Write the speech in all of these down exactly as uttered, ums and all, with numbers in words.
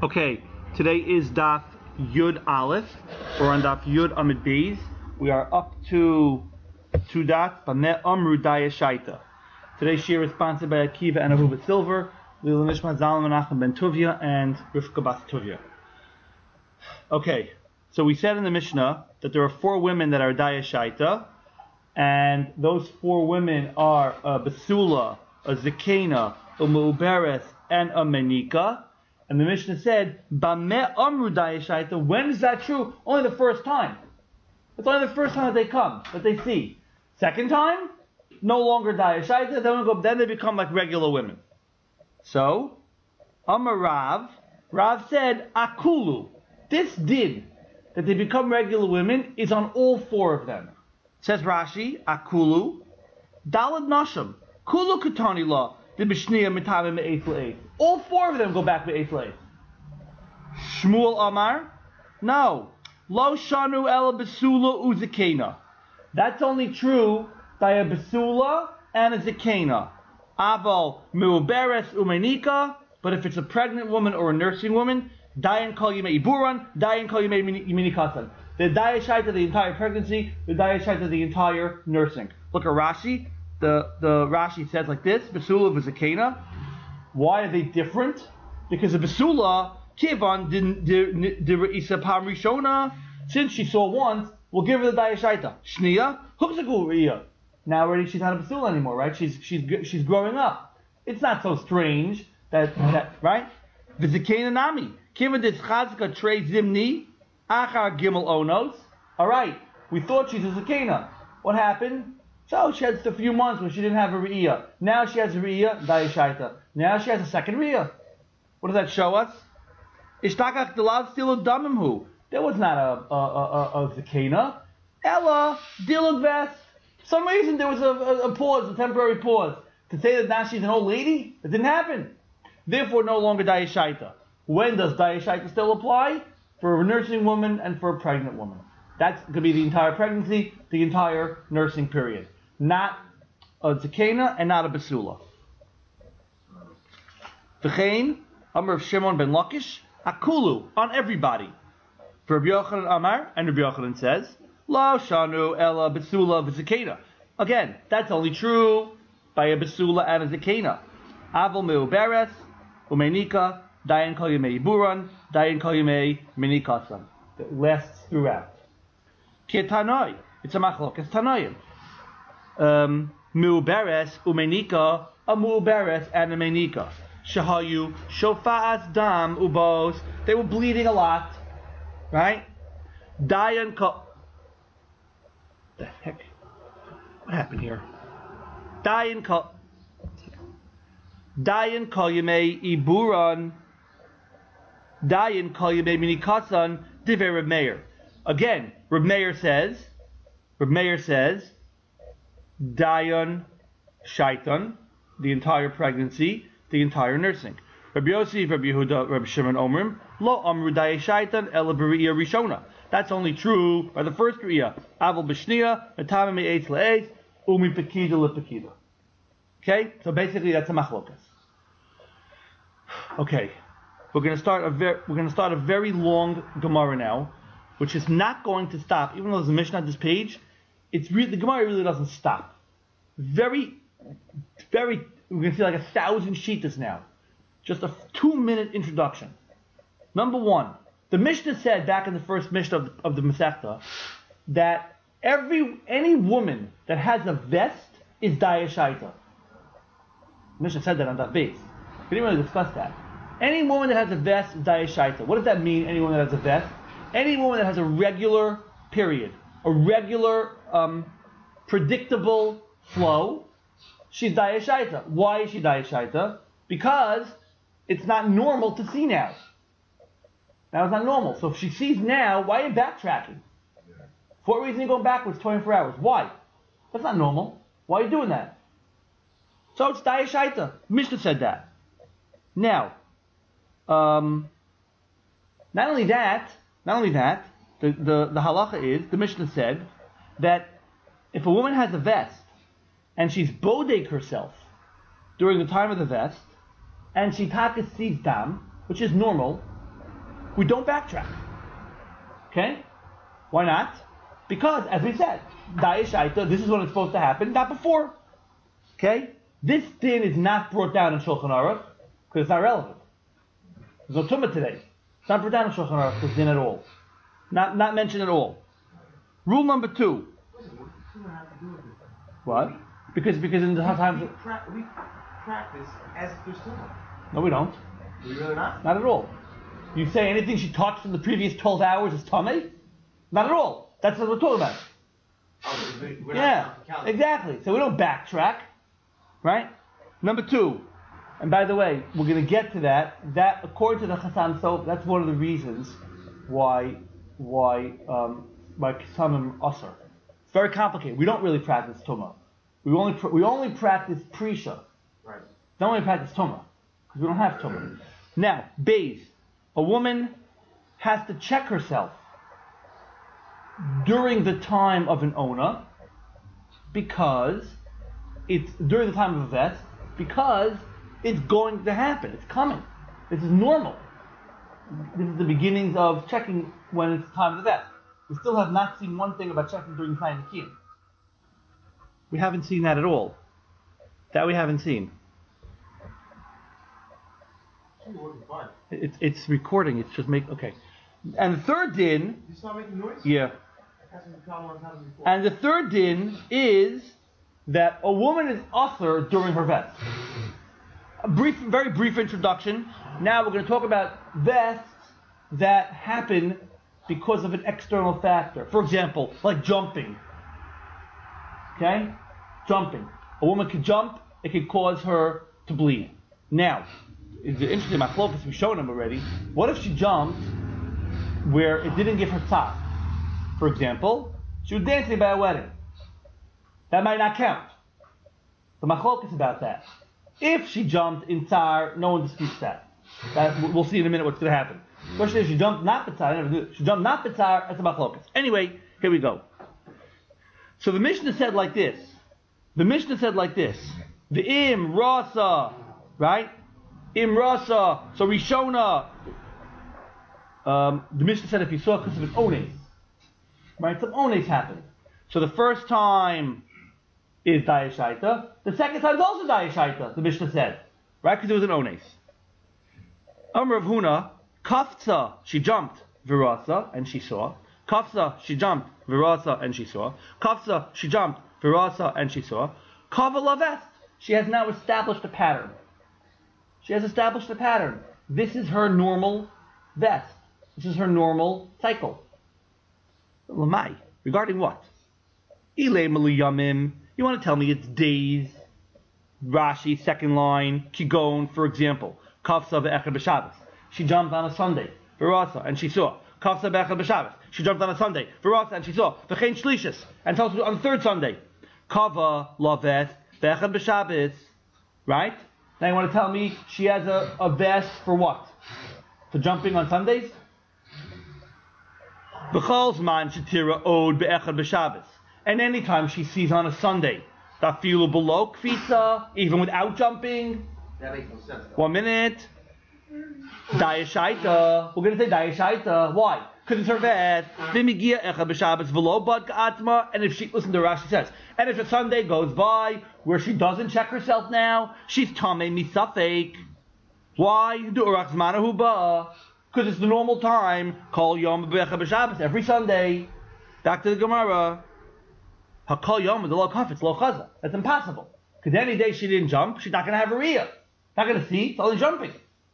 Okay, today is Daf Yud Aleph, or on Daf Yud Amid Beis. We are up to two dots, Bameh Amru Daya Shaita. Today's shir is sponsored by Akiva and Ahuva Silver, Lil Nishma Zalman Menachem Ben Tuvia, and Rivka Bas Tuvia. Okay, so we said in the Mishnah that there are four women that are Daya Shaita, and those four women are a Basula, a Zakena, a Mu'uberes, and a Menika. And the Mishnah said, Bameh Amru Daya Shaita. When is that true? Only the first time. It's only the first time that they come, that they see. Second time, no longer Daya Shaita. Then, we go, then they become like regular women. So, Amar Rav, Rav said, Akulu. This din, that they become regular women, is on all four of them. Says Rashi, Akulu, Dalad Nasham, Kulu Katani La, the Bishniya Mitame Me'eith L'Eith. All four of them go back Me'eith L'Eith. Shmuel Amar, no. Lo Shanu Ela Basula Uzakena. That's only true by a Basula and a Zakena. Aval Mu'uberes Umenika, but if it's a pregnant woman or a nursing woman, Dayan Kol Yimei Iburan, Dayan Kol Yimei Minikasan. The Daya Shaita the entire pregnancy, the Daya Shaita the entire nursing. Look at Rashi. The, the Rashi says like this, Basula v'Zakena. Why are they different? Because the Basula, Kivan, Isa Pam Rishona, since she saw once, we'll give her the Daya Shaita. Shniya, Hukzaku Riya. Now already she's not a Basula anymore, right? She's she's she's growing up. It's not so strange that, that right? V'Zakena Nami. Kivan this Chazka Trey Zimni, Achar Gimel Onos. Alright, we thought she's a Zakena. What happened? So she had a few months when she didn't have a Re'iyah. Now she has a Re'iyah, Daya Shaita. Now she has a second Re'iyah. What does that show us? Ishtakach Delav Stilu Damimhu. There was not a, a, a, a Zakena. Ella, Dilug Vest. For some reason there was a, a, a pause, a temporary pause. To say that now she's an old lady, it didn't happen. Therefore, no longer Daya Shaita. When does Daya Shaita still apply? For a nursing woman and for a pregnant woman. That's going to be the entire pregnancy, the entire nursing period. Not a Zakena and not a Basula. V'chein, Amar of Shimon ben Lakish, Akulu, on everybody. For Rabbi Yochanan Amar, and Rabbi Yochanan says, Lo Shanu Ela Basula v'Zakena. Again, that's only true by a Basula and a Zakena. Aval Me'uberes, Umenika, Dayan Kol Yimei Iburan, Dayan Kol Yimei Minikasan. That lasts throughout. Ketanoi, it's a machlokes Tanoim. Um, Mu'uberes, Umenika, a Mu'uberes and a Menika. Shahayu, Shofa'as Dam, Ubos. They were bleeding a lot. Right? Dayan Kol. The heck? What happened here? Dayan Kol. Dayan Kol Yimei Iburan. Dayan Kol Yimei Minikasan, Divrei Reb Meir. Again, Reb Meir says, Reb Meir says, Dayan Shaitan, the entire pregnancy, the entire nursing. Rabbi Yosef, Rabbi Yehuda, Rabbi Shimon Omrim, Lo Amru Daya Shaitan Ela B'Re'iyah Rishona. That's only true by the first Re'iyah. Aval B'Shniya, Matame Me'etz Le'etz, Umi Pekida Le'Pekida. Okay, so basically that's a machlokas. Okay, we're going to start a very we're going to start a very long Gemara now, which is not going to stop, even though there's a Mishnah on this page. It's really, the Gemara really doesn't stop. Very, very, we're going to see like a thousand sheetas now. Just a two-minute introduction. Number one, the Mishnah said back in the first Mishnah of, of the Masechta that every any woman that has a vest is Daya Shaita. Mishnah said that on that base. We didn't really discuss that. Any woman that has a vest is Daya Shaita. What does that mean, any woman that has a vest? Any woman that has a regular period, a regular, um, predictable flow, she's Daya Shaita. Why is she Daya Shaita? Because it's not normal to see now. Now it's not normal. So if she sees now, why are you backtracking? For what reason are you going backwards twenty-four hours? Why? That's not normal. Why are you doing that? So it's Daya Shaita. Mishnah said that. Now, um, not only that, Not only that, the, the, the halacha is, the Mishnah said, that if a woman has a vest, and she's bodek herself during the time of the vest, and she taka sees dam, which is normal, we don't backtrack. Okay? Why not? Because, as we said, Dayashaita, this is when it's supposed to happen, not before. Okay? This din is not brought down in Shulchan Aruch because it's not relevant. There's no Tumah today. It's not brought down in Shulchan Aruch, this din at all. Not not mentioned at all. Rule number two. What? Because because in the times we, pra- we practice as if there's Tumah. No, we don't. We really not? Not at all. You say anything she touched in the previous twelve hours is tummy? Not at all. That's what we're talking about. Oh, we, we're Yeah, not exactly. So we don't backtrack, right? Number two, and by the way, we're going to get to that. That, according to the Chasam Sof, that's one of the reasons why why um, why Kisamim Asr. It's very complicated. We don't really practice Tumah. We only pr- we only practice Prisha. Right. Don't only practice Tumah because we don't have Tumah. Now, Beis, a woman has to check herself during the time of an Ona because it's during the time of a vet because it's going to happen. It's coming. This is normal. This is the beginnings of checking when it's time of the vet. We still have not seen one thing about checking during Chayin Nikim. We haven't seen that at all. That we haven't seen. It's it's recording. It's just make okay. And the third din. You start making noise? Yeah. And the third din is that a woman is usher during her vest. A brief, very brief introduction. Now we're going to talk about vests that happen because of an external factor. For example, like jumping. Okay? Jumping. A woman could jump, it could cause her to bleed. Now, it's interesting, my focus, we've shown them already. What if she jumped where it didn't give her tzar? For example, she was dancing by a wedding. That might not count. The machlok is about that. If she jumped in tzar, no one disputes that. that. We'll see in a minute what's going to happen. The question is, she jumped not b'tzar, I never do it. She jumped not b'tzar, that's a machlok. Anyway, here we go. So the Mishnah said like this. The Mishnah said like this. The im rasa, right? Im rasa. So Rishona. Um, the Mishnah said if you saw because of an ones. Right? Some ones happened. So the first time is Dayashaita. The second time is also Dayashaita, the Mishnah said. Right? Because it was an ones. Amr of Huna, Kafza, she jumped, Virasa, and she saw. Kafza, she jumped, Virasa, and she saw. Kafza, she jumped, Virasa, and she saw. Kavala vest, she has now established a pattern. She has established a pattern. This is her normal vest. This is her normal cycle. Lamai, regarding what? Ile Maliyamim, you want to tell me it's days. Rashi, second line, Kigon, for example. Kafsa ve'echad b'Shabbos. She jumped on a Sunday, Virasa, and she saw. Kafsa ve'echad b'Shabbos. She jumped on a Sunday, Virasa, and she saw. V'chein shlishis, and also on the third Sunday. Kava lavet ve'echad b'Shabbos. Right? Now you want to tell me she has a, a vest for what? For jumping on Sundays? B'chol zman shetira od be'echad b'Shabbos. And anytime she sees on a Sunday, tafilu below kfisa, even without jumping. That makes no sense. Though. One minute. Dayashaita. We're going to say Dayashaita. Why? Because it's her vest. V'migia echad b'Shabbos v'lo bad ka'atma. And if she, listen to Rashi says, and if a Sunday goes by where she doesn't check herself now, she's tamei misafek. Why? Du'arach zmanahu ba'a. Because it's the normal time. Kol yom b'echad b'Shabbos. Every Sunday. Back to the Gemara. Hakol yom the lo kafetz lo chaza. That's impossible. Because any day she didn't jump, she's not going to have a riyah. Not going to see. It's only jumping.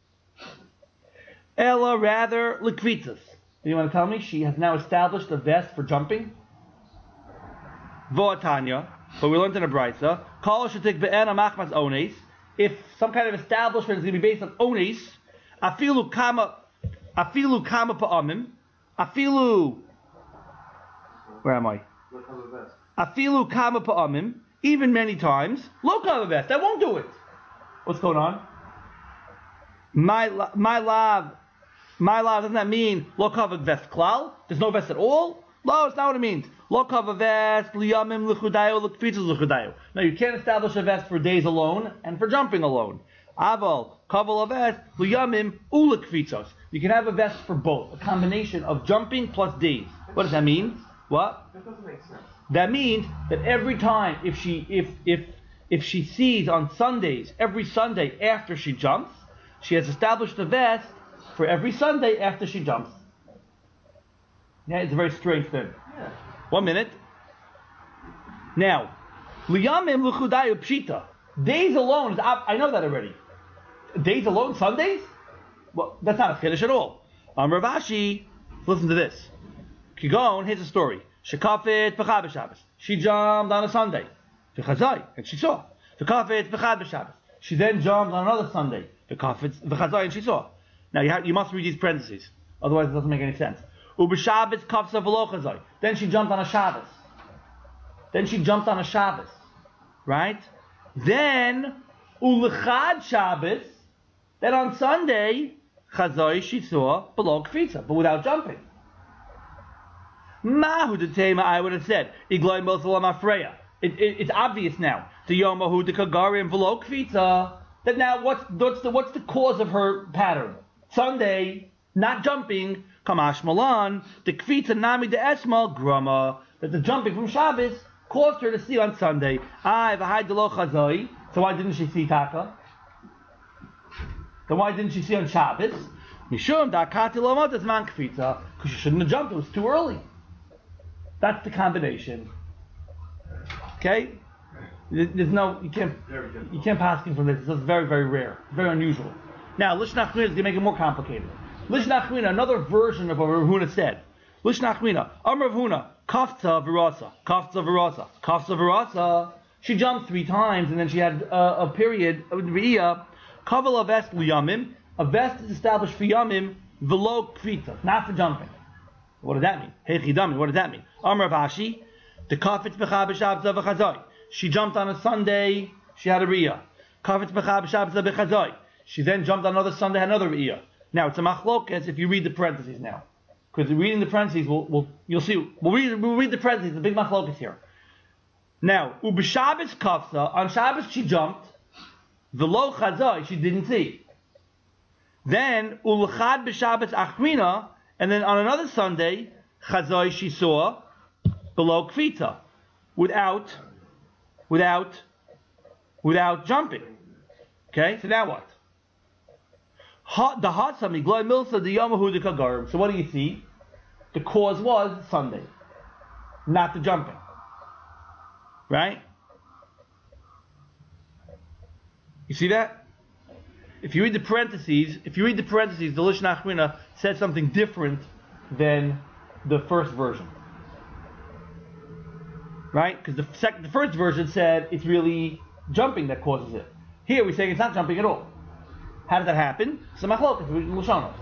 Ella rather likvitzas. You want to tell me she has now established a vest for jumping? Vo'atanya. But we learned in a brayso. Kol shetik be'ena machmas ones. If some kind of establishment is going to be based on ones, afilu kama, afilu kama pa'amim, afilu. Where am I? Afilu kama pa'amim. Even many times, lo kama vest. That won't do it. What's going on? My my love, my love. Doesn't that mean lo kama vest klal? There's no vest at all. No, it's not what it means. Lo kama vest liyamim l'chudayo l'kfitzas l'chudayo. No, you can't establish a vest for days alone and for jumping alone. Aval, kaval vest, luyamim, ulakvitzos. You can have a vest for both, a combination of jumping plus days. What does that mean? What? That doesn't make sense. That means that every time, if she if if if she sees on Sundays, every Sunday after she jumps, she has established a vest for every Sunday after she jumps. Yeah, it's a very strange thing. Yeah. One minute. Now, liyamim luchudayu pshita. Days alone is I know that already. Days alone, Sundays? Well, that's not a chiddush at all. Um, Rav Ashi, listen to this. Kigon, here's a story. Shekafet b'chad b'Shabbos. She jumped on a Sunday. V'chazai, and she saw. V'kafet b'chad b'Shabbos. She then jumped on another Sunday. V'kafet v'chazai, and she saw. Now you have, you must read these parentheses, otherwise it doesn't make any sense. U'b'Shabbos kafsa v'lo chazai. Then she jumped on a Shabbos. Then she jumped on a Shabbos, right? Then u'lechad Shabbos. Then on Sunday, chazai she saw below kfitza, but without jumping. Mahu de tema, I would have said. Igloi mosalam afreya. It, it, it's obvious now. The yomahu de kagarim below kfitza. That now what's what's the what's the cause of her pattern? Sunday, not jumping. Kamash malan the kfitza nami de esma grama. That the jumping from Shabbos caused her to see on Sunday. I v'hai de lo chazai. So why didn't she see taka? Then why didn't she see on Shabbos? Mishum da'akati lomot es man kfitza. Because she shouldn't have jumped. It was too early. That's the combination. Okay? There's no, you can't, you can't pass from this. It's very, very rare, very unusual. Now, Lishna Achmina is going to make it more complicated. Lishna Achmina, another version of what Rav Huna said. Lishna Achmina, Amar Rav Huna, kafta v'rasa, kafta v'rasa, kafta v'rasa. She jumped three times and then she had uh, a period of Riyah. Kaval a vest liyamim. A vest is established for yamim v'lo kvita, not for jumping. What does that mean? Hey chidami, what does that mean? Amar Vashi, the kafetz b'chad b'Shabbos v'chazai. She jumped on a Sunday, she had a riyah. Kafetz b'chad b'Shabbos v'chazai. She then jumped on another Sunday, had another riyah. Now it's a machlokas if you read the parentheses now, because reading the parentheses, we'll, we'll you'll see. We'll read, we'll read the parentheses. The big machlokas here. Now u'b'Shabbos kafsa, on Shabbos she jumped. V'lo chazai, she didn't see. Then ulchad b'Shabbos achrina. And then on another Sunday, chazai she saw below kvita, without, without, without jumping. Okay, so now what? Ha, the hatsam igloi milsa the yamahu de kagarim. So what do you see? The cause was Sunday, not the jumping. Right? You see that? If you read the parentheses, if you read the parentheses, the Lishna Achmina said something different than the first version, right? Because the second, the first version said it's really jumping that causes it. Here we're saying it's not jumping at all. How did that happen? So machlokas, Lushanos.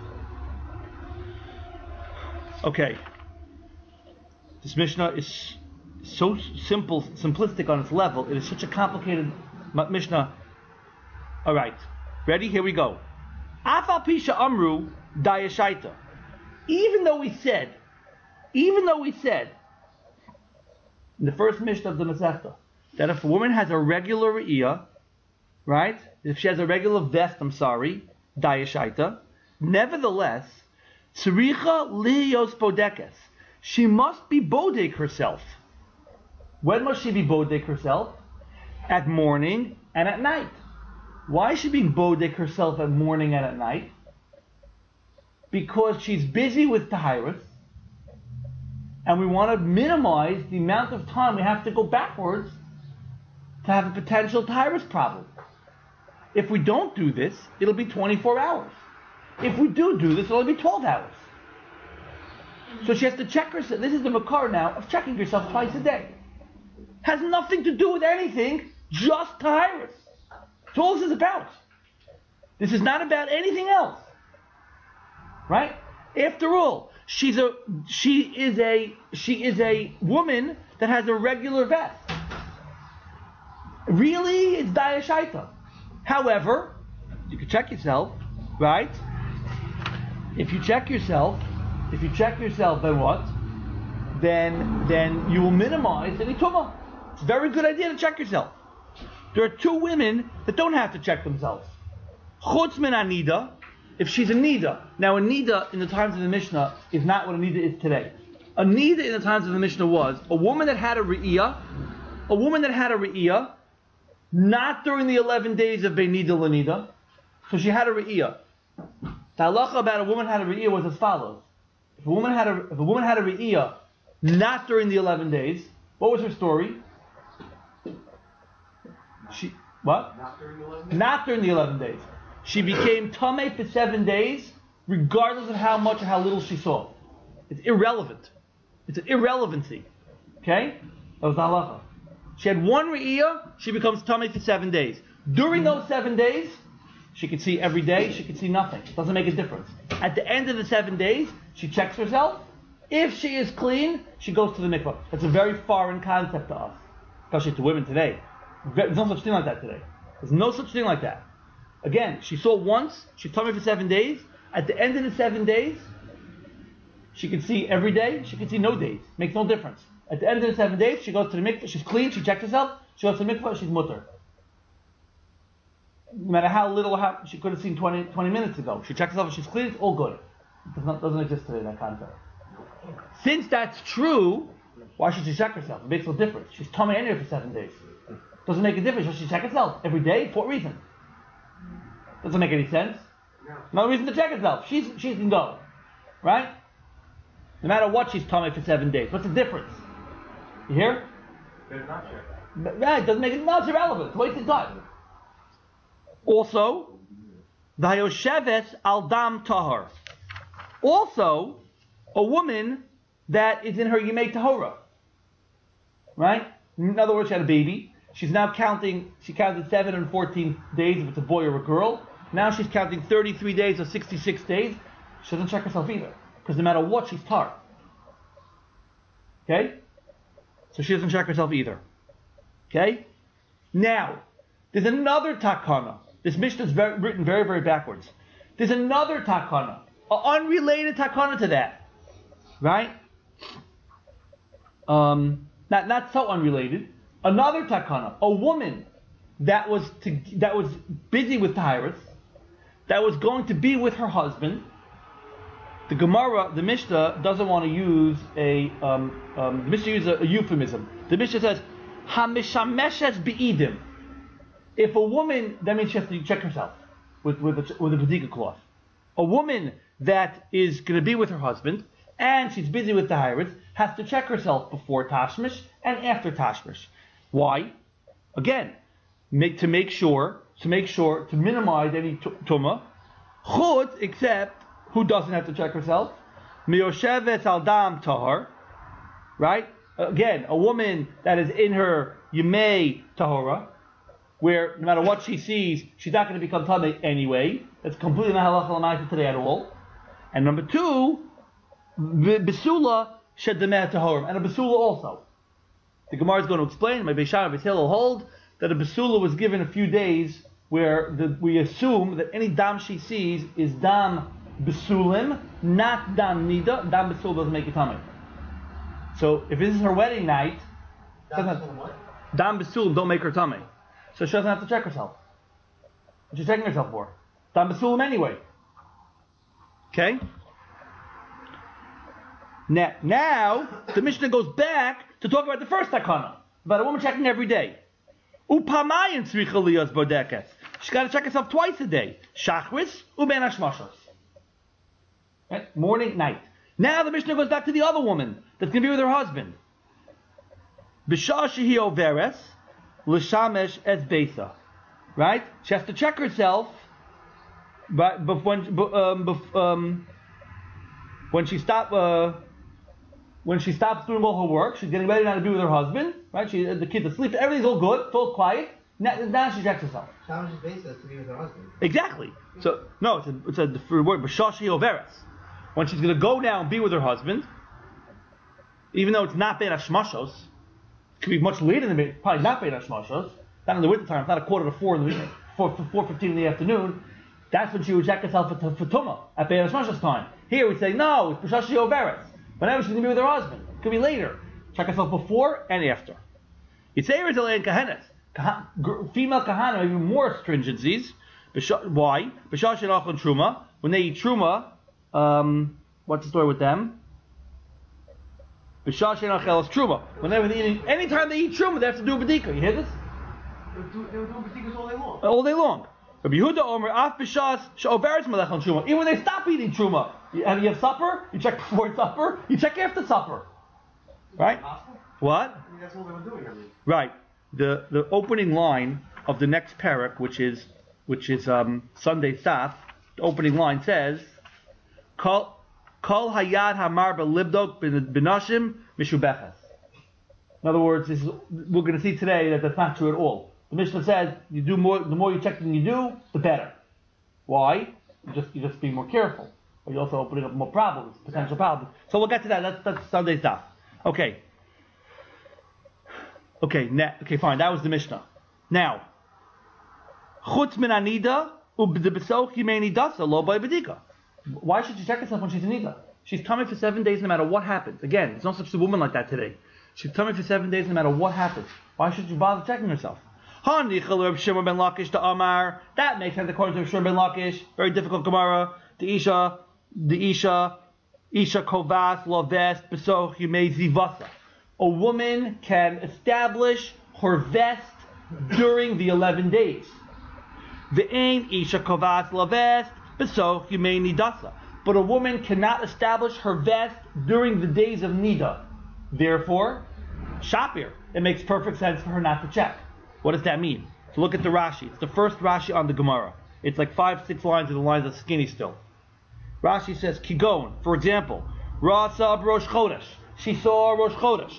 Okay, this Mishnah is so simple, simplistic on its level. It is such a complicated Mishnah. All right. Ready? Here we go. Afal pisha amru dayashaita. Even though we said, even though we said in the first Mishnah of the Masechta that if a woman has a regular re'iyah, right? If she has a regular vest, I'm sorry, dayashaita. Nevertheless, tzricha liyos bodekes. She must be bodek herself. When must she be bodek herself? At morning and at night. Why is she being bodek herself at morning and at night? Because she's busy with Tahiris, and we want to minimize the amount of time we have to go backwards to have a potential Tahiris problem. If we don't do this, it'll be twenty-four hours. If we do do this, it'll only be twelve hours. So she has to check herself. This is the makar now of checking yourself twice a day. Has nothing to do with anything, just Tahiris. That's all this is about. This is not about anything else. Right? After all, she's a she is a she is a woman that has a regular vest. Really, it's dayashaita. However, you can check yourself, right? If you check yourself, if you check yourself, then what? Then then you will minimize any tumah. It's a very good idea to check yourself. There are two women that don't have to check themselves. Chutz min anida, if she's a nida. Now a nida in the times of the Mishnah is not what a nida is today. A nida in the times of the Mishnah was a woman that had a re'iyah, a woman that had a re'iyah, not during the eleven days of Beinida Lanida, so she had a re'iyah. The halacha about a woman had a re'iyah was as follows. If a woman had a, if a woman had a re'iyah not during the eleven days, what was her story? She, what? Not during the eleven days? Not during the eleven days. She became tamei for seven days, regardless of how much or how little she saw. It's irrelevant. It's an irrelevancy. Okay? That was the halacha. She had one re'iyah, she becomes tamei for seven days. During those seven days, she could see every day, she could see nothing. It doesn't make a difference. At the end of the seven days, she checks herself. If she is clean, she goes to the mikvah. That's a very foreign concept to us, especially to women today. There's no such thing like that today. There's no such thing like that. Again, she saw once, she's tamei for seven days. At the end of the seven days, she can see every day, she can see no days. Makes no difference. At the end of the seven days, she goes to the mikvah, she's clean, she checks herself, she goes to the mikvah, she's mutter. No matter how little how, she could have seen twenty, twenty minutes ago. She checks herself and she's clean, it's all good. It does not, doesn't exist today, that concept. Since that's true, why should she check herself? It makes no difference. She's tamei anyway for seven days. Doesn't make a difference. Should she check herself every day? For what reason? Doesn't make any sense. No reason to check herself. She's, she can go. Right? No matter what, she's tamei for seven days. What's the difference? You hear? Better not check. Right, doesn't make it, no, it's irrelevant. It's wasted time. Also, the Hayosheves al dam tahar. Also, a woman that is in her Yemei Tahora. Right? In other words, she had a baby. She's now counting, she counted seven and fourteen days if it's a boy or a girl. Now she's counting thirty-three days or sixty-six days. She doesn't check herself either. Because no matter what, she's tar. Okay? So she doesn't check herself either. Okay? Now, there's another takana. This Mishnah is very, written very, very backwards. There's another takana. An unrelated takana to that. Right? Um, not, not so unrelated. Another takana. A woman that was to, that was busy with Taharis, that was going to be with her husband. The Gemara, the Mishnah, doesn't want to use a, um, um, the Mishnah uses a, a euphemism. The Mishnah says, Hamishameshes be'idim. If a woman, that means she has to check herself with, with a, with a Badika cloth. A woman that is going to be with her husband, and she's busy with the Taharis, has to check herself before Tashmish and after Tashmish. Why? Again, make, to make sure, to make sure, to minimize any tumah. Chutz, except, who doesn't have to check herself? Miyoshevet al dam tahar. Right? Again, a woman that is in her Yemei Tahora, where no matter what she sees, she's not going to become tamei anyway. That's completely not halacha l'maaseh today at all. And number two, besula shedemeh tahorim, and a besula also. The Gemara is going to explain. My Beisham Beis Hillel will hold that a besula was given a few days, where the, we assume that any dam she sees is dam besulim, not dam nida. Dam besul doesn't make it tamei. So if this is her wedding night, Dam besulim what? dam besulim don't make her tamei. So she doesn't have to check herself. What she's checking herself for? Dam besulim anyway. Okay? Now, now, the Mishnah goes back to talk about the first takana, about a woman checking every day. Upamayin tzricha liyas bodeket. She's got to check herself twice a day. Shachris uben hashmashos. Right? Morning, night. Now the Mishnah goes back to the other woman that's going to be with her husband. B'shah shehi overes l'shamesh es beisa. Right? She has to check herself, but before um, bef, um, when she stop. Uh, When she stops doing all her work, she's getting ready now to be with her husband, right? She, the kids are asleep, everything's all good, it's all quiet. Now, now she checks herself. Shamash is based to be with her husband. Exactly. So, no, it's a, it's a different word, B'shashi overes. When she's going to go now and be with her husband, even though it's not Bein Hashmashos, it could be much later than Bein, probably not Bein Hashmashos, not in the winter time, it's not a quarter to four in the evening, four, four fifteen in the afternoon. That's when she would check herself for, for Tumah, at Bein Hashmashos time. Here we say, no, it's B'shashi overes. Whenever she's going to be with her husband. It could be later. Check herself before and after. Yitzayir Zalei and Kahanas. Female Kahana have even more stringencies. Why? Truma. When they eat truma, um, what's the story with them? Truma. Whenever they're eating, anytime they eat truma, they have to do a bedika. You hear this? They were doing, they were doing batikas all day long. All day long. Rabbi Yehuda Omer af b'shas she'overes melech on truma. Even when they stop eating truma, you, and you have supper, you check before supper, you check after supper. Right? What? I mean, that's all they were doing. I mean. Right. The the opening line of the next parak, which is which is um, Sunday Saf, the opening line says, Kol Kol hayad hamar belibdok benashim mishubechas. In other words, this is, we're going to see today that that's not true at all. The Mishnah says you do more. The more you check than you do, the better. Why? You just you just being more careful. But you're also opening up more problems, potential problems. So we'll get to that. That's that's Sunday Saf. Okay. Okay, ne- okay, fine. That was the Mishnah. Now, chutz min anida ubdebesoch yimei nidasa lo by bedika. Why should she check herself when she's in nida? She's coming for seven days no matter what happens. Again, there's no such a woman like that today. She's coming for seven days no matter what happens. Why should you bother checking herself? That makes sense according to Shimon ben Lakish. Very difficult Gemara. The Isha, the Isha, Isha kovas lo vest besoch yimei zivasa. A woman can establish her vest during the eleven days. Ve'ein isha kovas lavest besoch yimei nidasa. But a woman cannot establish her vest during the days of nida. Therefore, shapir. It makes perfect sense for her not to check. What does that mean? So look at the Rashi. It's the first Rashi on the Gemara. It's like five, six lines, and the lines are skinny still. Rashi says, Kigon, for example, Rasa Rosh Chodesh. She saw Rosh Chodesh.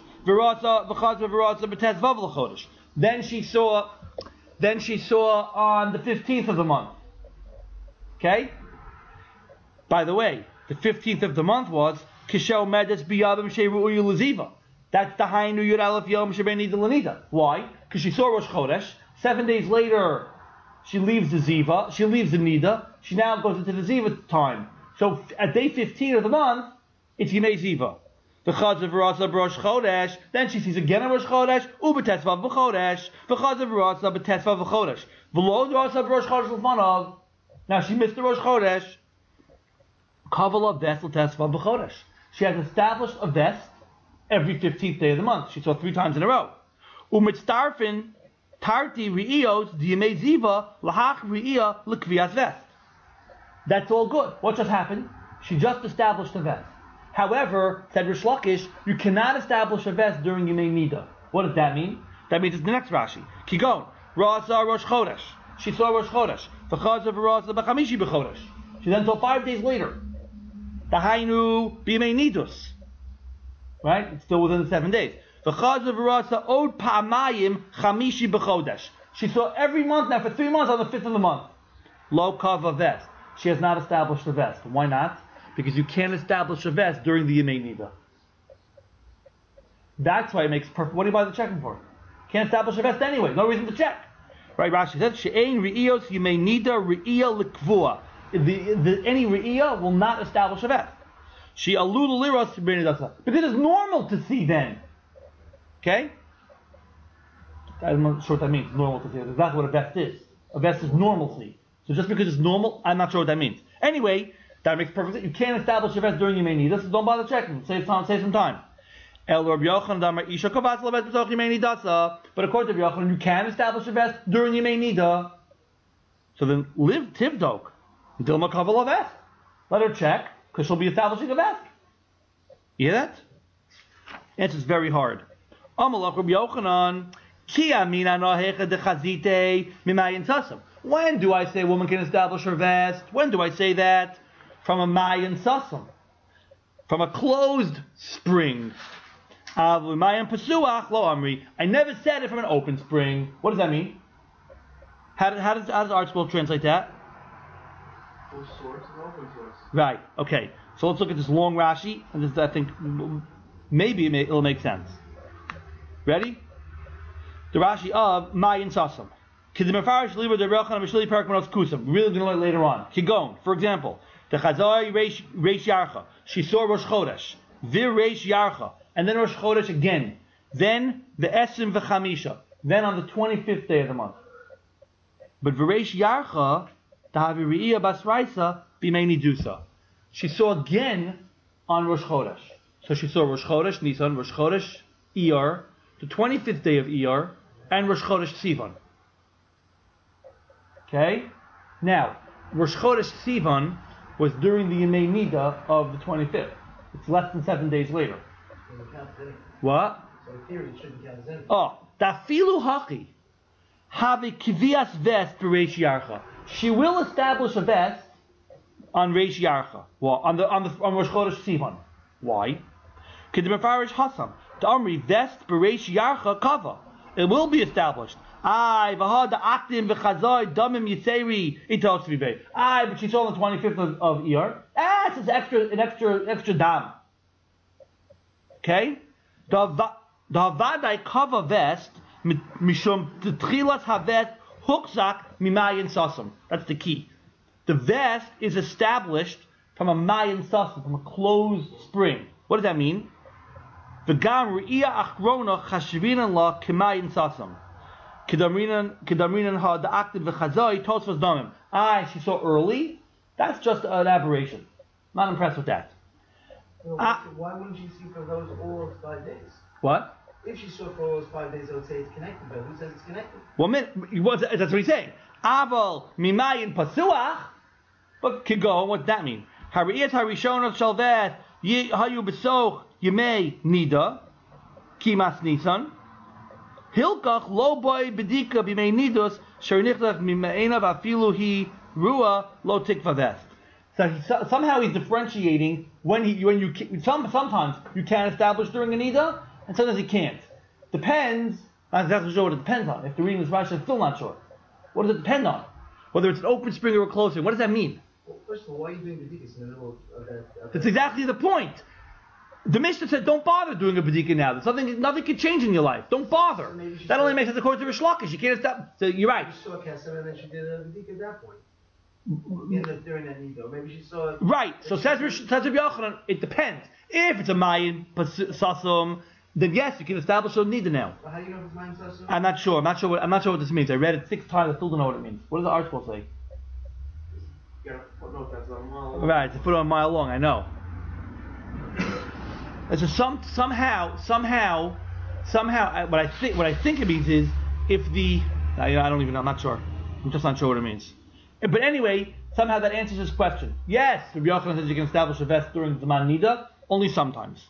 Then she saw, then she saw on the fifteenth of the month. Okay. By the way, the fifteenth of the month was Kishel Medes Biyavim Sheru'u Laziva. That's the Hainu Yud Aleph Yom Shebenida Lanida. Why? Because she saw Rosh Chodesh. Seven days later, she leaves the Ziva. She leaves the Nida. She now goes into the Ziva time. So at day fifteen of the month, it's Yimei Ziva. The Chaz of Rasa Rosh Chodesh. Then she sees again on Rosh Chodesh. Ubetesvav v'Chodesh. The Chaz of Rasa betesvav v'Chodesh. V'lo Rasa Rosh Chodesh l'fanav. Now she missed the Rosh Chodesh. Kavala vest l'tesvav v'Chodesh. She has established a vest every fifteenth day of the month. She saw three times in a row. Umitztarfin tarti ri'iyos diyemei ziva lahach ri'iya l'kviyas vest. That's all good. What just happened? She just established a vest. However, said Rish Lakish, you cannot establish a vest during Yemei Nida. What does that mean? That means it's the next Rashi. Kigon, Rasa Rosh Chodesh. She saw Rosh Chodesh. V'chaz of Rasa b'chamishi b'chodesh. She then saw five days later. The Hainu b'Yemei Nidus. Right? It's still within the seven days. V'chaz of Rasa od pa'amayim chamishi b'chodesh. She saw every month now for three months on the fifth of the month. Lo kava vest. She has not established a vest. Why not? Because you can't establish a vest during the Yemei Nida. That's why it makes perfect. What do you bother checking for? Can't establish a vest anyway. No reason to check. Right? Rashi says, "She'ein re'iyos Yemei Nida re'iya l'kvua." The, the any re'iya will not establish a vest. She alul liros b'nidasa because it's normal to see then. Okay? I'm not sure what that means. Normal to see. That's exactly what a vest is. A vest is normalcy. So just because it's normal, I'm not sure what that means. Anyway. That makes perfect sense. You can't establish a vest during Yemei Nida, so don't bother checking. Save time, save some time. El Rabbi Yochanan Isha Kavas Levet B'Soch Yemei Nidasa. But according to Rabbi Yochanan, you can establish a vest during Yemei Nida. So then live Tivdok until Makaval a vest. Let her check, because she'll be establishing a vest. You hear that? Answer is very hard. Amalach Rabbi Yochanan Ki Amina Nohecha Dechazite Mimayin Tasam. When do I say a woman can establish her vest? When do I say that? From a Mayan Sasam. From a closed spring. Mayan Pasuach Lo Amri. I never said it from an open spring. What does that mean? How, how does how does ArtScroll translate that? Full source and open source. Right. Okay. So let's look at this long Rashi, and this I think maybe it may, it'll make sense. Ready? The Rashi of Mayan Sasam. Really going to learn later on. Kigon, for example, the Chazai Reish Yarcha. She saw Rosh Chodesh. Vir Reish Yarcha. And then Rosh Chodesh again. Then the Esim V'chamisha. Then on the twenty-fifth day of the month. But Vireish Yarcha Dahaviriya Basraisa Bimei Nidusa. She saw again on Rosh Chodesh. So she saw Rosh Chodesh Nisan, Rosh Chodesh Iyar, the twenty-fifth day of Iyar, and Rosh Chodesh Sivan. Okay? Now, Rosh Chodesh Sivan was during the Yemei Nida of the twenty-fifth. It's less than seven days later. What? So in theory, it shouldn't count as anything. Oh, Dafilu Haki. Have a Kivias Vest for Reish Yarcha. She will establish a vest on Reish Yarcha. Well, on the on the on Rosh Chodesh Sivan. Why? Kedemafarish Hasam. The Amri Vest Bereish Yarcha Kava. It will be established. Ay, v'had aktim v'chazoi damim yiseri itos v'bei. Ay, but she saw on the twenty-fifth of, of Iyar. Ah, it's just extra, an extra, extra dam. Okay? The havadai kava vest mishum t'tchilas havest hukzak mimayin sasam. That's the key. The vest is established from a mayin sasam, from a closed spring. What does that mean? V'gam re'iyah achrona chashvinan la k'mayin sasam. Kedamrinan ha da'aktiv v'chazai tosfos damim. Ah, she saw early. That's just an aberration. Not impressed with that. Well, Ah. why wouldn't she see for those all those five days? What? If she saw for all those five days, I would say it's connected, but who says it's connected? Well, that's what he's saying. Aval mimayin pasuach. But can go. What's that mean? Hariyat harishonot shalvet hayu besoch yemei nida kimas nisan. Hilkach lo boy bedika b'mei nidos shernichlach mimeinav afilu hi rua lo tikva vest. So he, somehow he's differentiating when he when you some sometimes you can establish during a nida and sometimes you can't. Depends. I'm not exactly sure what it depends on. If the reading is Rashi, I'm still not sure. What does it depend on? Whether it's an open spring or a closed spring. What does that mean? Well, first of all, why are you doing bedikas in the middle of that? Of That's that? exactly the point. The Mishnah said, don't bother doing a bedika now. There's something, nothing can change in your life. Don't bother. So maybe she That only said- makes sense according to Rish Lakish. You can't stop. So you're right. She saw Kesem and then she did a bedika at that point. In the, during that nido, maybe she saw. Right. So says Rish- says Rabbi Yochanan, it depends. If it's a Mayin Sasum, then yes, you can establish a nida now. Well, how do you know if it's mine sasu? I'm not sure. I'm not sure. What, I'm not sure what this means. I read it six times. I still don't know what it means. What does the article say? You gotta put note that's on well. Right. To put it on a mile long. I know. It's just some somehow somehow somehow I- what I think what I think it means is if the I, I don't even know. I'm not sure. I'm just not sure what it means. But anyway, somehow that answers this question. Yes, Rabbi Yochanan says you can establish a vest during the Zman Nida only sometimes.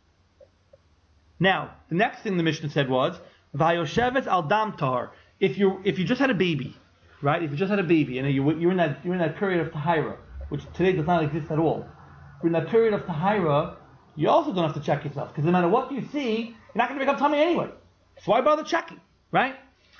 Now, the next thing the Mishnah said was Vayoshevet al dam tahar. If you if you just had a baby, right? If you just had a baby and you you're in that you're in that period of tahira, which today does not exist at all. You're in that period of tahira, you also don't have to check yourself because no matter what you see, you're not going to become tummy anyway. So why bother checking, right?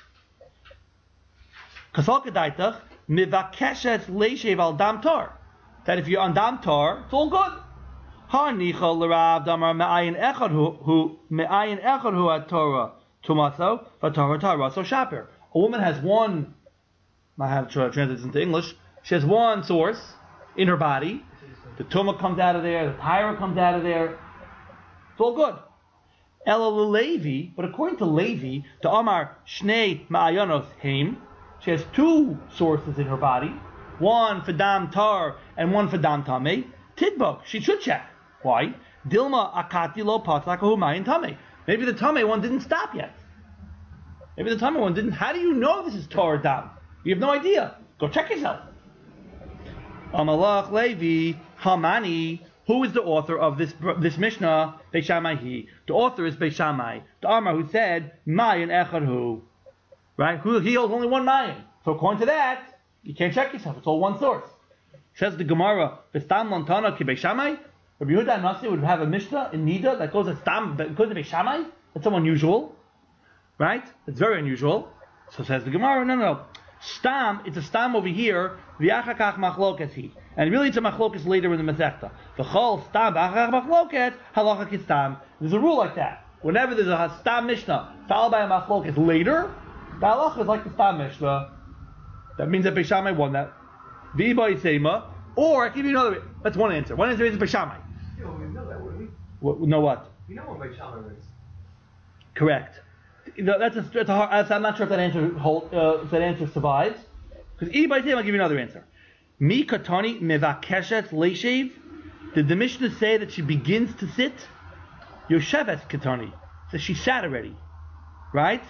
Kasal kedaitach mivakeshet leishev al dam tar. That if you're on dam tar, it's all good. Harnichal l'rav damar me'ayin echad hu me'ayin echad hu at Torah tumaso v'Torah Torah so shaper. A woman has one. I have to translate this into English. She has one source in her body. The tumah comes out of there. The tyra comes out of there. It's all good. Ela Levi, but according to Levi, the Amar Shnei Ma'ayanos Heim, she has two sources in her body, one for dam tar and one for dam tameh. Tidbok, she should check. Why? Dilma akati lo patzakahu mayin tameh. Maybe the tameh one didn't stop yet. Maybe the tameh one didn't. How do you know this is tar or dam? You have no idea. Go check yourself. Amalach Levi Hamani. Who is the author of this this Mishnah? Beishamai. The author is Beishamai. The Amar who said Mayin Echad Hu. Right? Who he holds only one Mayin. So according to that, you can't check yourself. It's all one source. Says the Gemara, V'stam Lantana ki Beishamai. Rabbi Yehuda Nasi would have a Mishnah in Nida that goes to Stam, that goes to Beishamai. That's so unusual, right? It's very unusual. So says the Gemara, no, no, no. Stam, it's a stam over here. V'achakach machloket he, and really it's a machloket later in the Masechta. V'chol stam v'achakach machloket halacha kistam. There's a rule like that. Whenever there's a stam Mishnah followed by a machloket later, the halacha is like the stam Mishnah. That means that Beishamai won that. V'ibay seima, or I give you another. That's one answer. One answer is Beishamai. You know, we know that, wouldn't we? What, know what? We know what Beishamai is. Correct. No, that's a, that's a hard, I'm not sure if that answer hold, uh, if that answer survives. Because E by I'll give you another answer. Mi katani mevakeshet leishev. Did the Mishnah say that she begins to sit? Yoshevet katani. So she sat already. Right?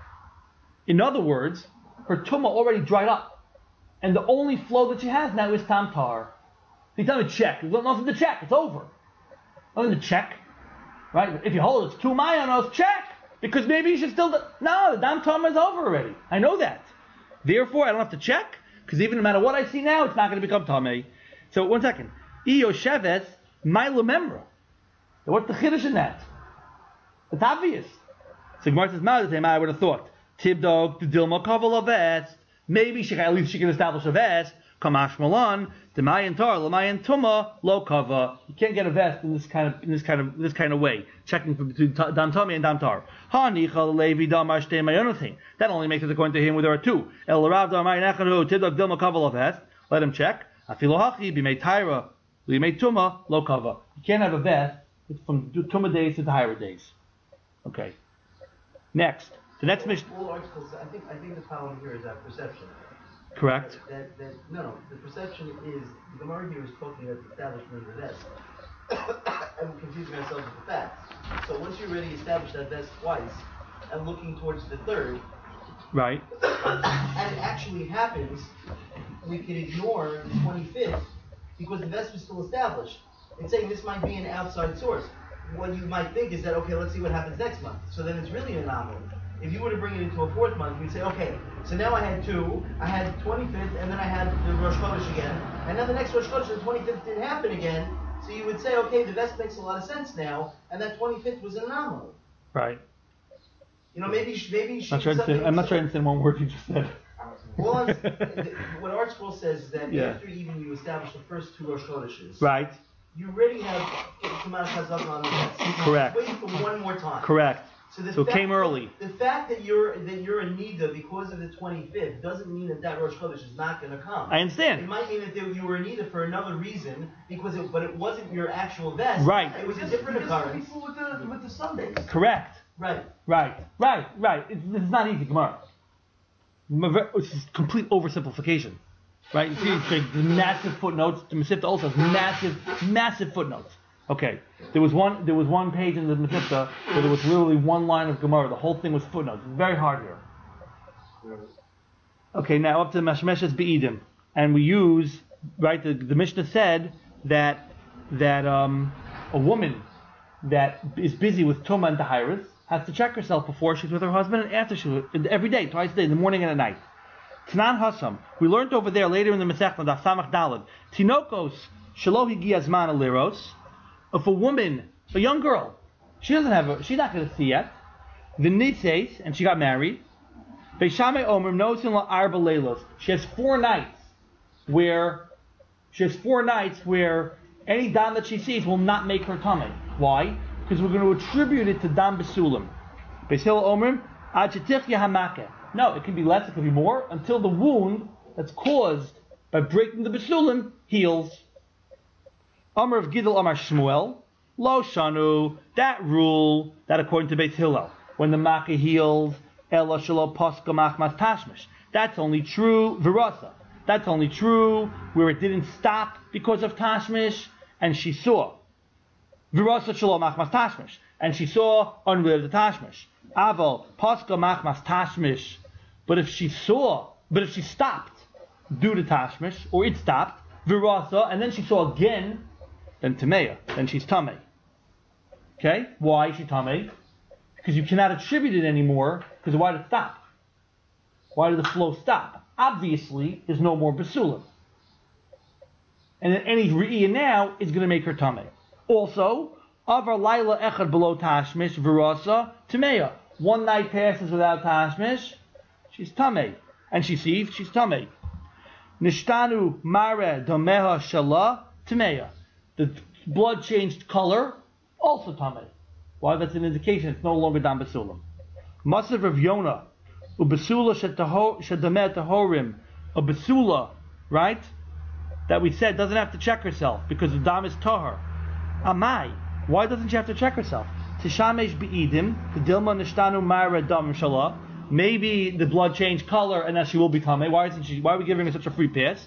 In other words, her tumah already dried up. And the only flow that she has now is tamtar. You tell me check. There's nothing to check. It's over. Nothing to check. Right? If you hold it, it's two mayanos, check. Because maybe you should still... Do- no, the dam tamar is over already. I know that. Therefore, I don't have to check. Because even no matter what I see now, it's not going to become tamei. So, one second. Iyo sheves, my lemembra. What's the chiddush in that? It's obvious. So Gemara says, I would have thought. Tibdog, the dilma kaval a vest. Maybe she at least she can establish a vest. Kamash malan, the mayan tar, the mayan tuma, low kava. You can't get a vest in this kind of in this kind of this kind of way. Checking for between dam tami and dam tar. Hanichal levi damar shtei mayonothing. That only makes it according to him where there are two. El rav damar nechanu tibdog dilma kaval a vest. Let him check. Afilo hachi b'mei tyra, b'mei tuma, low kava. You can't have a vest. It's from tuma days to tahira days. Okay. Next, the next mission. All articles. I think. I think the problem here is that perception. Correct. That, that, that no, no. The perception is the Gemara here is talking about the establishment of the vest. I'm confusing myself with the facts. So once you already established that vest twice, and looking towards the third, right, and it actually happens, we can ignore the twenty-fifth because the vest was still established. It's saying this might be an outside source. What you might think is that, okay, let's see what happens next month. So then it's really an anomaly. If you were to bring it into a fourth month, you'd say, okay, so now I had two, I had twenty-fifth, and then I had the Rosh Chodesh again, and then the next Rosh Chodesh, the twenty-fifth didn't happen again, so you would say, okay, the vest makes a lot of sense now, and that twenty-fifth was an anomaly. Right. You know, maybe maybe you should... Not sure say, I'm not sure I understand one word you just said. Well, I'm, what Art Scroll says is that yeah. after even you establish the first two Rosh Chodeshes, right, you already have Kamal Chazak on the vest. Correct. Waiting for one more time. Correct. So, the so it fact, came early. The fact that you're that you're in Nida because of the twenty-fifth doesn't mean that that Rosh Chodesh is not going to come. I understand. It might mean that they, you were in Nida for another reason, because it, but it wasn't your actual vest. Right. It was a different occurrence. People with the with the Sundays. Correct. Right. Right. Right. Right. It's, it's not easy, Gemara. It's just complete oversimplification. Right? You see, it's like the massive footnotes. The Mesivta also has massive, massive footnotes. Okay, there was one. There was one page in the Mesivta where there was literally one line of Gemara. The whole thing was footnotes. It's very hard here. Okay, now up to Mashmeshes Be'idim, and we use right. The, the Mishnah said that that um, a woman that is busy with Tumah and Tahiris has to check herself before she's with her husband and after she every day, twice a day, in the morning and at night. Tanan Hasam. We learned over there later in the Masechta Daf Samach Daled. Tinokos Shelo Higi Azman Aliros. If a woman, a young girl, she doesn't have a, she's not going to see yet. The Nitzeis, and she got married. Beishame Omer Nosin La Arba Leilos. She has four nights where she has four nights where any dam that she sees will not make her tummy. Why? Because we're going to attribute it to dam besulim. Beishil Omer Ad Shetichya Hamake. No, it can be less, it can be more, until the wound that's caused by breaking the besulim heals. Amar of Gidel Amar Shmuel, Lo Shanu, that rule, that according to Beit Hillel, when the Makkah heals, Ela Shalo Paska Machmas Tashmish. That's only true, Virasa. That's only true where it didn't stop because of Tashmish, and she saw. Virasa Shalo Machmas Tashmish. And she saw unrelated to Tashmish. Aval, Paska Machmas Tashmish. But if she saw, but if she stopped due to Tashmish, or it stopped, Virasa, and then she saw again, then Tameya, then she's Tameh. Okay? Why is she Tameh? Because you cannot attribute it anymore, because why did it stop? Why did the flow stop? Obviously, there's no more Basulim. And any Re'iyah now is going to make her Tameh. Also, Avar Laila Echad below Tashmish, Virasa, Tameya. One night passes without Tashmish, she's Tameh. And she sees, she's Tameh. Nishtanu Mare Domeha Shala, Tameya. The blood changed color, also Tameh. Why? That's an indication it's no longer Dam Basulam. Masav Rav Yonah, Ubasula Shadameh Tahorim, a Basula, right? That we said doesn't have to check herself because the Dam is Tahar. Amai, why doesn't she have to check herself? Tishamesh Be'idim, the Dilma Nishtanu Mara Dam Shalah. Maybe the blood changed color and now she will be Tameh. Why isn't she? Why are we giving her such a free pass?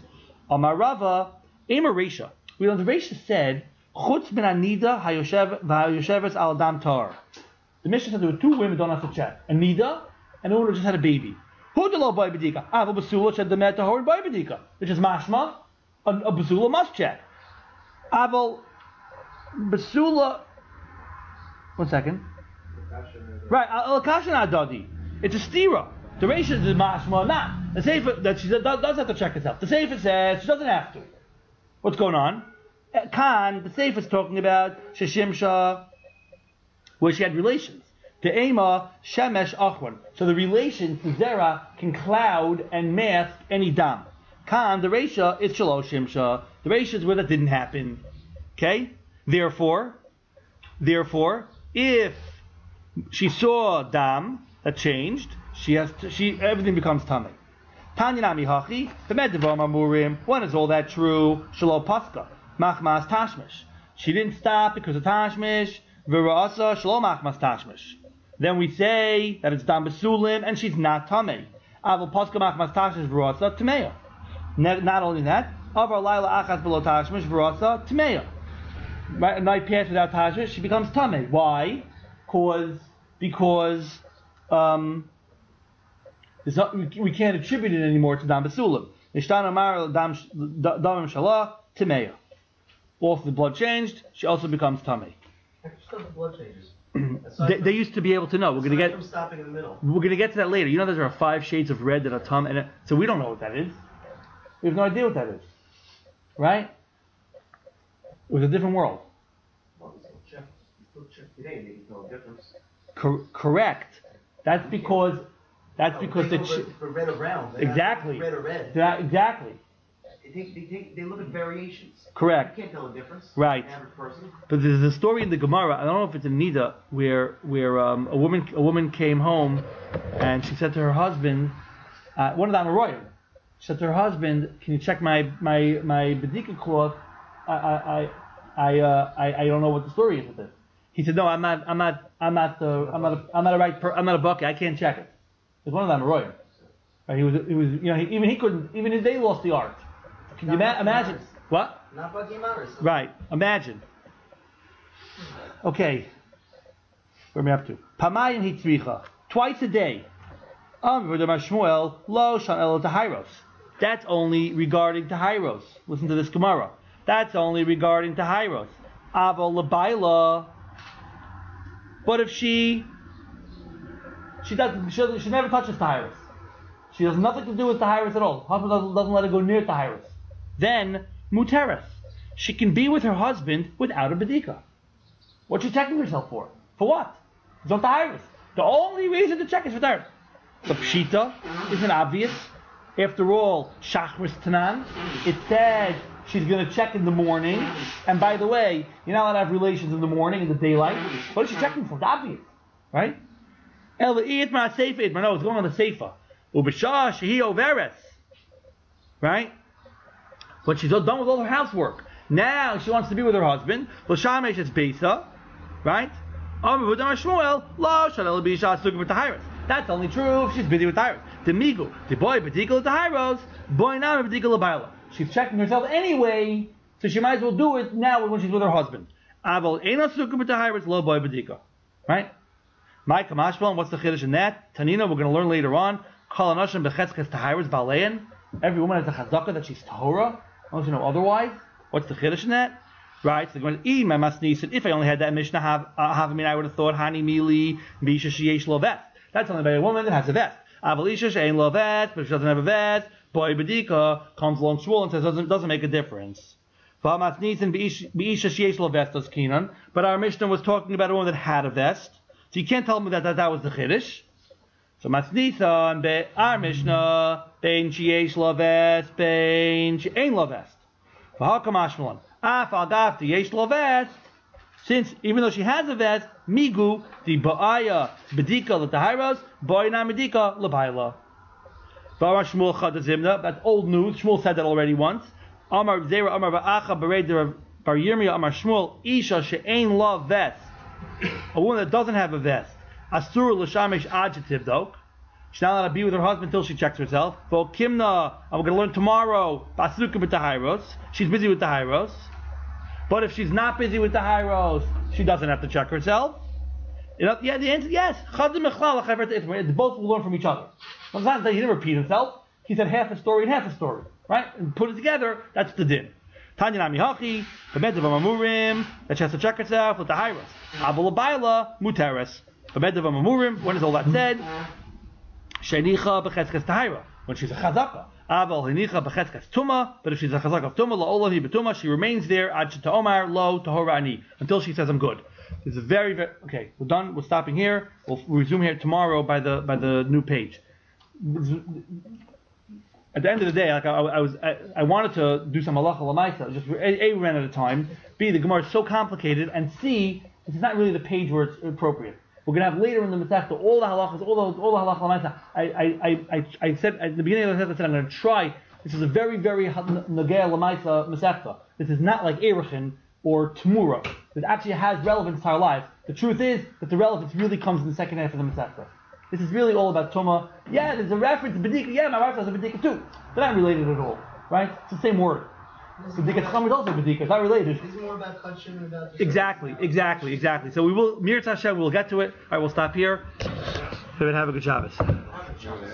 Amar Rava, Ema Reisha. We learned the Reisha said, Chutz min anida hayosheves al dam tar. The Mishnah said there were two women don't have to check. A nida and a woman who just had a baby. Who did lo boy bedika? Ava basula said the met tahor boy bedika, which is mashma. A, a basula must check. Aval basula. One second. Right, al kashan adadi. It's a stira. The Reisha is mashma not. The Sefer that she does, does have to check herself. The Sefer says she doesn't have to. What's going on? Khan, the Sefer is talking about Sheshimsha, where she had relations. The Ema, Shemesh Achron. So the relations, the Zera, can cloud and mask any dam. Khan, the Reisha, is Shalosh Shimsha. The Reisha is where that didn't happen. Okay? Therefore, therefore, if she saw dam that changed, she has to, she everything becomes tamei. Tanya nami hachi, the meddevam amurim. When is all that true? Shalo paska, machmas tashmish. She didn't stop because of tashmish. V'ra'asa shalo machmas tashmish. Then we say that it's dam besulim and she's not tamei. Aval paska machmas tashmish v'ra'asa tameya. Not only that, avar laila achas below tashmish v'ra'asa tameya. Right, a night passed without tashmish, she becomes tamei. Why? Cause because um. Not, we can't attribute it anymore to dam besulim. Nishtan amar dam damim shalah timeya. Also, the blood changed. She also becomes tamei. Still the blood changes. they, they used to be able to know. We're going to get. From stopping in the middle. We're going to get to that later. You know, there are five shades of red that are tam, and so we don't know what that is. We have no idea what that is, right? It was a different world. Well, still check, still check today, and they can tell the difference. Cor- correct. That's because. That's No, because they the go ch- for red or brown. They exactly. Red or red. That, exactly. They take, they take, they look at variations. Correct. You can't tell the difference. Right. An average person. But there's a story in the Gemara. I don't know if it's in Nida, where where um, a woman a woman came home, and she said to her husband, uh, one of the Amoraim, she said to her husband, "Can you check my my my bedika cloth? I I I I, uh, I I don't know what the story is with it." He said, "No, I'm not I'm not I'm not uh, I'm not a, I'm not a right per, I'm not a bucket. I can't check it." It was one of the Amoraim. Right? He was he was you know he, even he couldn't even they lost the art. Can you ma- imagine what? Not Bagi Maris. Right. Imagine. Okay. Where am I up to? Pamayim hitzricha. Twice a day. Shmuel lo shan elo tahairos. That's only regarding tahairos. Listen to this Gemara. That's only regarding tahairos. Aval lebaila. But if she she doesn't she, she never touches tahairos. She has nothing to do with tahairos at all. Husband doesn't, doesn't let her go near tahairos. Then muteres. She can be with her husband without a bedika. What you checking yourself for? For what? It's not tahairos. The only reason to check is for tahairos. The pshita isn't obvious. After all, shachris tanan. It said she's going to check in the morning. And by the way, you're not allowed to have relations in the morning, in the daylight. What is she checking for? It's obvious, right? El itma seifa itma. No, it's going on the seifa. Ubishah shehi overes. Right? But she's done with all her housework. Now she wants to be with her husband. L'shamesh is beisa. Right? That's only true if she's busy with Tyrus. The migu, the boy bedikal Tyros, boy now bedikal labaila. She's checking herself anyway, so she might as well do it now when she's with her husband. Aval ena sukum b'Tyros lo boy bedika. Right? My kamashval. What's the chiddush in that? Tanina, we're going to learn later on. Kol anashim bechetzkes Tyros balein. Every woman has a chazaka that she's tahora. Unless you know otherwise. What's the chiddush in that? Right, so going to my masnisin. If I only had that Mishnah, have uh, have I mean, I would have thought hani mili bisha sheyesh lo vest. That's only by a woman that has a vest. Avalisha she'ain lo vest, but if she doesn't have a vest, boy bedika comes along Shmuel and says doesn't doesn't make a difference. Masnisin bisha sheyesh lo vest does kinan, but our Mishnah was talking about a woman that had a vest, so you can't tell me that that, that was the chiddush. So masnisin be our Mishnah bein sheyesh lo vest bein she'ain lo vest. V'hakam since even though she has a vest, migu the ba'aya bedika l'tahairos boyna medika l'bayla. V'amar Shmuel chadazimna. That's old news. Shmuel said that already once. Amar zera amar va'acha bered bar Yirmiyah amar Shmuel isha she'ain la vest. A woman that doesn't have a vest. Asur l'shamish adjective though. She's not allowed to be with her husband until she checks herself. For Kimna, I'm going to learn tomorrow. Basuka with the Hyros. She's busy with the Hyros. But if she's not busy with the Hyros, she doesn't have to check herself. You know, yeah, the answer is yes. They both will learn from each other. Sometimes he didn't repeat himself. He said half a story and half a story, right? And put it together. That's the din. Tanya Nami Hachi, the Medav Amurim, that she has to check herself with the Hyros. Abul Abayla, Muteres. The Medav Amurim. When is all that said? Sheinicha b'chetzkes tahira. When she's a chazaka. Aval hinicha b'chetzkes tuma. But if she's a chazaka of tuma, la'olahi b'tuma, she remains there ad sheta'omar lo tahorani, until she says I'm good. This is very, very okay. We're done. We're stopping here. We'll resume here tomorrow by the by the new page. At the end of the day, like I, I was, I, I wanted to do some halacha l'maisa. Just a, a ran at a time. B, the Gemara is so complicated, and C, this is not really the page where it's appropriate. We're going to have later in the Masechta all the halachas, all the all the halacha l'maisa. I I I I said at the beginning of the Masechta, I said I'm going to try. This is a very very nagea l'maisa Masechta. This is not like Erechin or Tamura. It actually has relevance to our lives. The truth is that the relevance really comes in the second half of the Masechta. This is really all about Tuma. Yeah, there's a reference to Bedika. Yeah, my wife has a Bedika too. They're not related at all, right? It's the same word. Bedika Tcham is also Bedika. It's not related. It's more about Kachim and about... Exactly, exactly, exactly. So we will, Mir Tashem, we'll get to it. All right, we'll stop here. Have a good Shabbos.